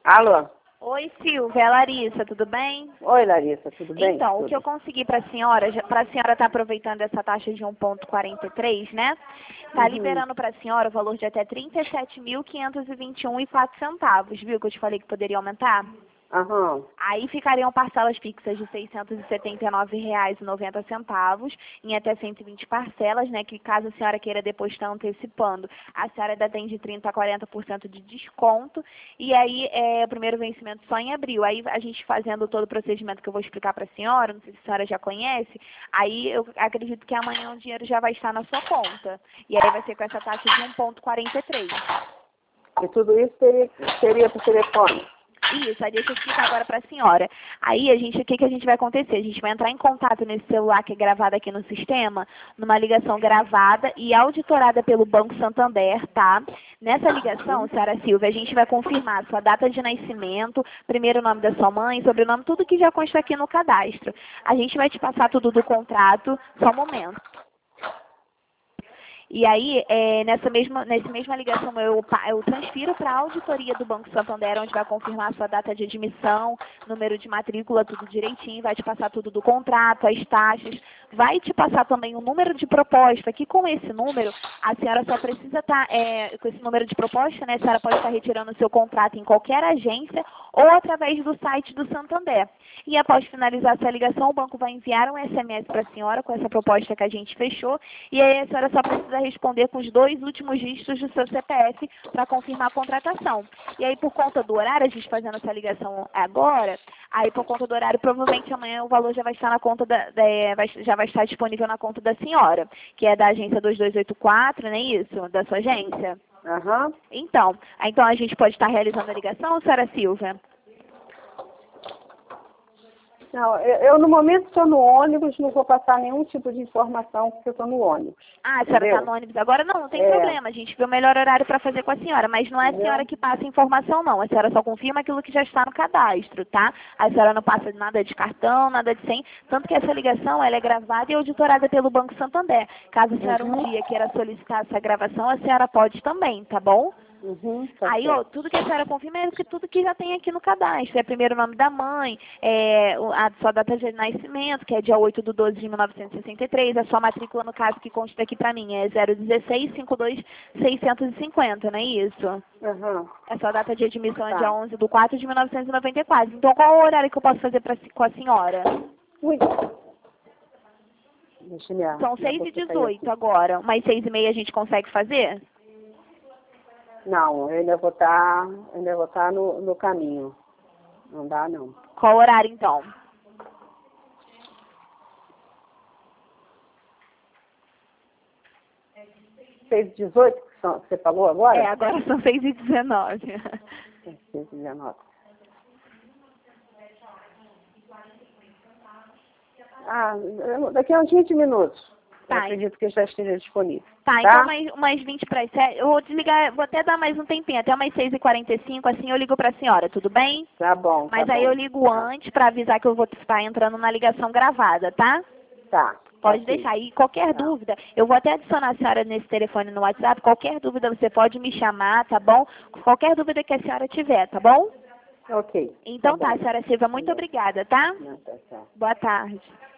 Alô? Oi, Silvia, é a Larissa, tudo bem? Oi, Larissa, tudo bem? Então, Tudo. o que eu consegui para a senhora estar aproveitando essa taxa de 1,43, né? Tá liberando para a senhora o valor de até R$ 37.521,04, viu? Que eu te falei que poderia aumentar? Aham. Aí ficariam parcelas fixas de R$ 679,90 em até 120 parcelas, né? Que caso a senhora queira depois estar antecipando, a senhora ainda tem de 30% a 40% de desconto. E aí, o primeiro vencimento só em abril. Aí a gente fazendo todo o procedimento que eu vou explicar para a senhora, não sei se a senhora já conhece, aí eu acredito que amanhã o dinheiro já vai estar na sua conta. E aí vai ser com essa taxa de 1,43. E tudo isso seria por telefone? Isso, aí deixa eu explicar agora para a senhora. Aí o que a gente vai acontecer? A gente vai entrar em contato nesse celular que é gravado aqui no sistema, numa ligação gravada e auditorada pelo Banco Santander, tá? Nessa ligação, senhora Silvia, a gente vai confirmar sua data de nascimento, primeiro nome da sua mãe, sobrenome, tudo que já consta aqui no cadastro. A gente vai te passar tudo do contrato, só um momento. E aí, nessa mesma ligação, eu transfiro para a auditoria do Banco Santander, onde vai confirmar a sua data de admissão, número de matrícula, tudo direitinho, vai te passar tudo do contrato, as taxas, vai te passar também o número de proposta, que com esse número, a senhora só precisa estar, com esse número de proposta, né, a senhora pode estar retirando o seu contrato em qualquer agência ou através do site do Santander. E após finalizar essa ligação, o banco vai enviar um SMS para a senhora com essa proposta que a gente fechou, e aí a senhora só precisa responder com os 2 últimos dígitos do seu CPF para confirmar a contratação. E aí, por conta do horário, a gente fazendo essa ligação agora, aí por conta do horário, provavelmente amanhã o valor já vai estar na conta já vai estar disponível na conta da senhora, que é da agência 2284, não é isso? Da sua agência? Aham. Então a gente pode estar realizando a ligação, senhora Silvia? Não, eu no momento estou no ônibus, não vou passar nenhum tipo de informação porque eu estou no ônibus. Ah, a senhora está Entendeu? no ônibus agora? Não tem problema. A gente vê o melhor horário para fazer com a senhora, mas não é a senhora que passa a informação, não. A senhora só confirma aquilo que já está no cadastro, tá? A senhora não passa nada de cartão, nada de senha. Tanto que essa ligação ela é gravada e auditorada pelo Banco Santander. Caso a senhora um dia queira solicitar essa gravação, a senhora pode também, tá bom? Tá Aí, certo. tudo que a senhora confirma é tudo que já tem aqui no cadastro. É primeiro nome da mãe, a sua data de nascimento, que é dia 8/12/1963, a sua matrícula, no caso, que consta aqui pra mim, é 016-52-650, não é isso? Aham. A sua data de admissão é dia 11/4/1994. Então, qual é o horário que eu posso fazer com a senhora? Ui. Deixa eu olhar. São 6h18 agora. Umas 6h30 a gente consegue fazer? Não, eu ainda vou estar no caminho. Não dá, não. Qual horário, então? 6h18, que você falou agora? Agora são 6h19. 6h19. Ah, daqui a uns 20 minutos. Tá. Eu acredito que já esteja disponível. Tá, então umas 20 para as 7. Eu vou desligar, vou até dar mais um tempinho, até umas 6h45, assim eu ligo para a senhora, tudo bem? Tá bom. Mas aí eu ligo antes para avisar que eu vou estar entrando na ligação gravada, tá? Tá. Pode deixar aí. Qualquer dúvida, eu vou até adicionar a senhora nesse telefone no WhatsApp. Qualquer dúvida você pode me chamar, tá bom? Qualquer dúvida que a senhora tiver, tá bom? Ok. Então tá, senhora Silvia, muito obrigada, tá? Tá certo. Boa tarde.